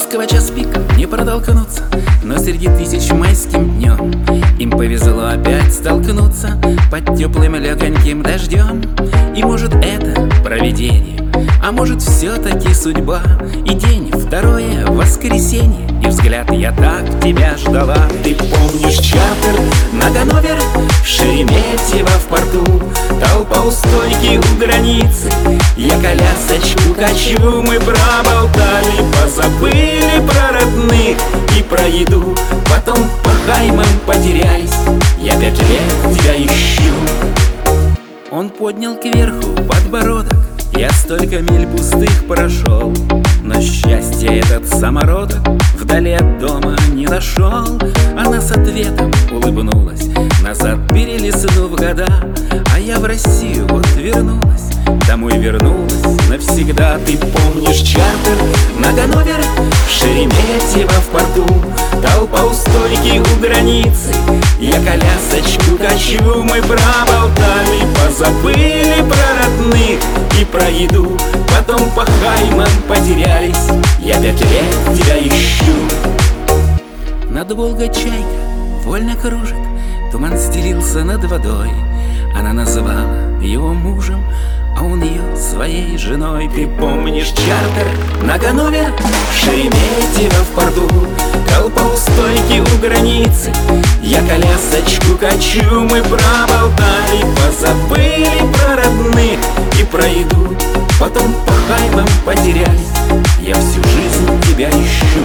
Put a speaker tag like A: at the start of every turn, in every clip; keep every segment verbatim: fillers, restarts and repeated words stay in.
A: Москва час пик, не протолкнуться, но среди тысяч майским днем им повезло опять столкнуться под теплым легоньким дождем. И может это провидение, а может все-таки судьба. И день второе воскресенье, и взгляд я так тебя ждала. Ты помнишь чартер на Ганновер, Шереметьево в порту, толпа у стойки у границы, я колясочку качу, мы проболтали, позабыли про родных и про еду. Потом по Хаймам потерялись, я пять лет тебя ищу. Он поднял кверху подбородок, я столько миль пустых прошел, но счастье этот самородок вдали от дома не нашел. Она с ответом улыбнулась, назад перелистнув года, а я в Россию вот вернулась, домой вернулась навсегда. Ты помнишь чартер на Ганновер, Шереметьево в порту, толпа у стойки у границы, я колясочку качу, мы проболтали, позабыли про родных и про еду. Потом по Хаймам потерялись, я пять лет тебя ищу. Над Волгой чайка вольно кружит, туман стелился над водой. Она назвала его мужем, а он ее своей женой. Ты помнишь чартер на Ганновер, Шереметьево в порту, толпа у стойки у границы, я колясочку качу, мы проболтали, позабыли про родных и про еду. Потом по Хаймам потерялись, я всю жизнь тебя ищу.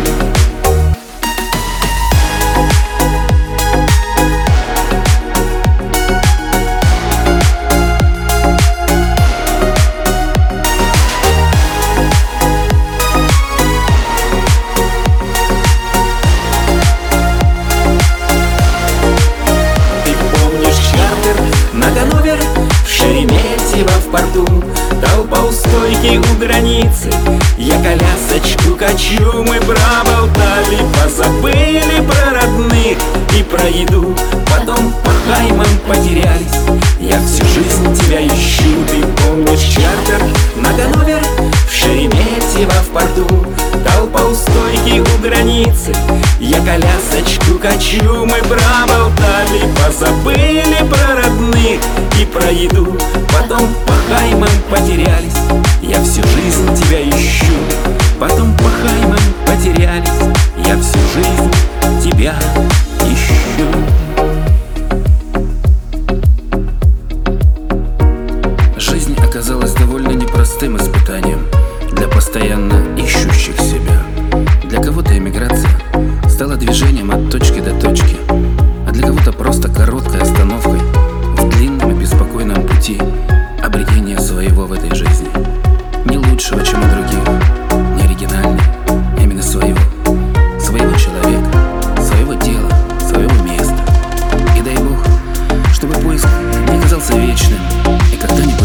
A: Шереметьево в порту, толпа у стойки у границы, я колясочку качу, мы проболтали, позабыли про родных и про еду. Потом по Хаймам потерялись, я всю жизнь тебя ищу. Ты помнишь чартер на Ганновер, Шереметьево в порту, толпа у стойки у границы, я колясочку качу, мы проболтали, позабыли про родных и про еду. Потом по Хаймам потерялись, я всю жизнь тебя ищу. Потом по Хаймам потерялись, я всю жизнь тебя ищу. Жизнь оказалась довольно непростым испытанием для постоянно ищущих себя. Для кого-то эмиграция стала движением от точки до точки, а для кого-то просто короткой остановкой в длинном и беспокойном пути обретения своего в этой жизни. Не лучшего, чем у других, не оригинального, а именно своего. Своего человека, своего дела, своего места. И дай Бог, чтобы поиск не казался вечным и когда-нибудь